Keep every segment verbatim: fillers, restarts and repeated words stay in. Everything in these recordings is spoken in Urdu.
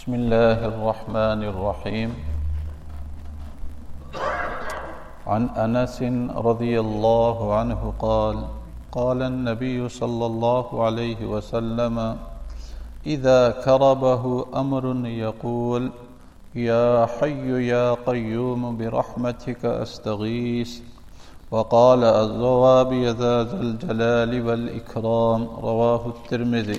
بسم الله الرحمن الرحيم. عن أنس رضي الله عنه قال قال النبي صلى الله عليه وسلم إذا كربه أمر يقول يا حي يا قيوم برحمتك أستغيث وقال الجواب يا ذا الجلال والإكرام رواه الترمذي.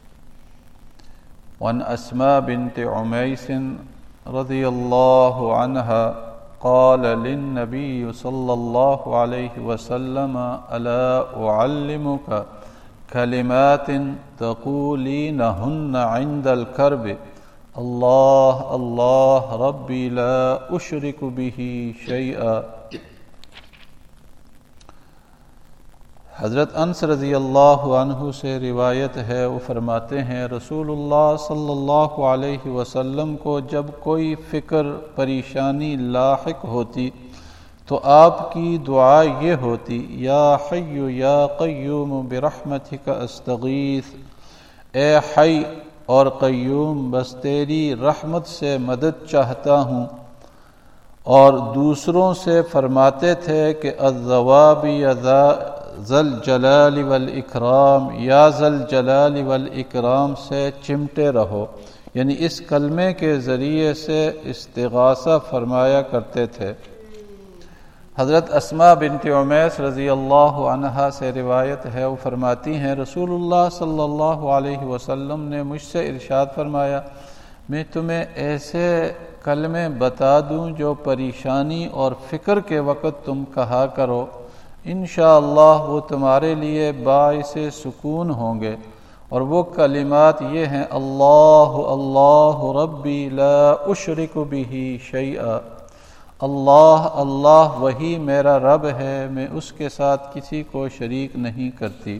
وعن أسماء بنت عميس رضي الله عنها قال للنبي صلى الله عليه وسلم ألا أعلمك كلمات تقولينهن عند الكرب الله الله ربي لا أشرك به شيئا. حضرت انس رضی اللہ عنہ سے روایت ہے، وہ فرماتے ہیں رسول اللہ صلی اللہ علیہ وسلم کو جب کوئی فکر پریشانی لاحق ہوتی تو آپ کی دعا یہ ہوتی یا حی یا قیوم برحمتک استغیث، اے حی اور قیوم بس تیری رحمت سے مدد چاہتا ہوں. اور دوسروں سے فرماتے تھے کہ الذواب یا ذل جلال والاکرام، یا ذل جلال والاکرام سے چمٹے رہو، یعنی اس کلمے کے ذریعے سے استغاثہ فرمایا کرتے تھے. حضرت اسماء بنت عمیس رضی اللہ عنہا سے روایت ہے، وہ فرماتی ہیں رسول اللہ صلی اللہ علیہ وسلم نے مجھ سے ارشاد فرمایا میں تمہیں ایسے کلمے بتا دوں جو پریشانی اور فکر کے وقت تم کہا کرو، انشاءاللہ وہ تمہارے لیے باعث سکون ہوں گے. اور وہ کلمات یہ ہیں اللہ اللہ ربی لا اشرک بہ شیئا، اللہ اللہ وہی میرا رب ہے، میں اس کے ساتھ کسی کو شریک نہیں کرتی.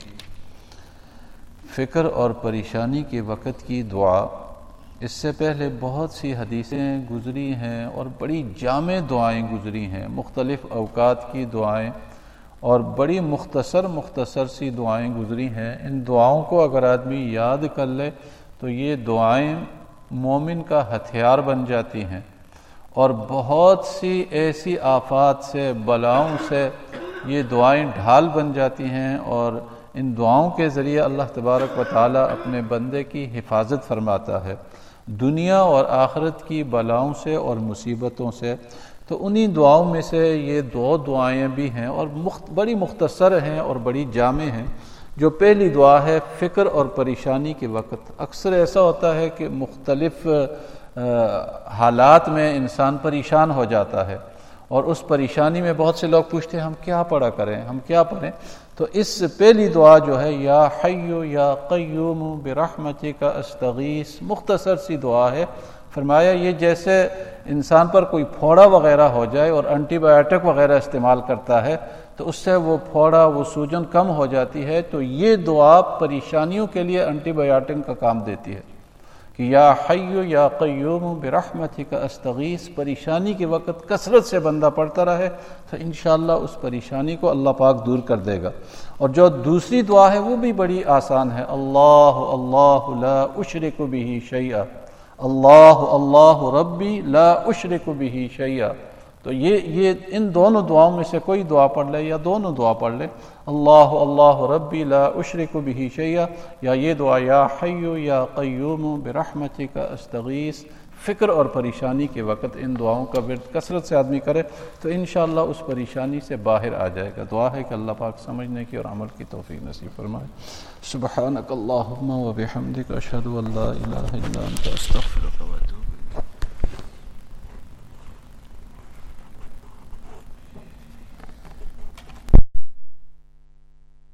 فکر اور پریشانی کے وقت کی دعا، اس سے پہلے بہت سی حدیثیں گزری ہیں اور بڑی جامع دعائیں گزری ہیں، مختلف اوقات کی دعائیں اور بڑی مختصر مختصر سی دعائیں گزری ہیں. ان دعاؤں کو اگر آدمی یاد کر لے تو یہ دعائیں مومن کا ہتھیار بن جاتی ہیں اور بہت سی ایسی آفات سے بلاؤں سے یہ دعائیں ڈھال بن جاتی ہیں، اور ان دعاؤں کے ذریعے اللہ تبارک و تعالی اپنے بندے کی حفاظت فرماتا ہے دنیا اور آخرت کی بلاؤں سے اور مصیبتوں سے. تو انہی دعاؤں میں سے یہ دو دعائیں بھی ہیں اور مخت بڑی مختصر ہیں اور بڑی جامع ہیں. جو پہلی دعا ہے فکر اور پریشانی کے وقت، اکثر ایسا ہوتا ہے کہ مختلف حالات میں انسان پریشان ہو جاتا ہے اور اس پریشانی میں بہت سے لوگ پوچھتے ہیں ہم کیا پڑھا کریں، ہم کیا پڑھیں. تو اس پہلی دعا جو ہے یا حی یا قیوم برحمتک استغیث، مختصر سی دعا ہے. فرمایا یہ جیسے انسان پر کوئی پھوڑا وغیرہ ہو جائے اور اینٹی بایوٹک وغیرہ استعمال کرتا ہے تو اس سے وہ پھوڑا وہ سوجن کم ہو جاتی ہے، تو یہ دعا پریشانیوں کے لیے اینٹی بایوٹک کا کام دیتی ہے کہ یا حی یا قیوم برحمتک استغیث. پریشانی کے وقت کثرت سے بندہ پڑھتا رہے تو انشاءاللہ اس پریشانی کو اللہ پاک دور کر دے گا. اور جو دوسری دعا ہے وہ بھی بڑی آسان ہے، اللہ اللہ لا اشرک بہ شیئا، اللہ اللہ ربی لا اشرک بہ شیئا. تو یہ یہ ان دونوں دعاؤں میں سے کوئی دعا پڑھ لے یا دونوں دعا پڑھ لے، اللہ اللہ ربی لا اشرک بہ شیئا یا یہ دعا یا حی یا قیوم برحمتک استغیث. فکر اور پریشانی کے وقت ان دعاؤں کا ورد کثرت سے آدمی کرے تو انشاءاللہ اس پریشانی سے باہر آ جائے گا. دعا ہے کہ اللہ پاک سمجھنے کی اور عمل کی توفیق نصیب فرمائے. سبحانک اللہم و بحمدک اشہد ان لا الہ الا انت استغفرک و اتوب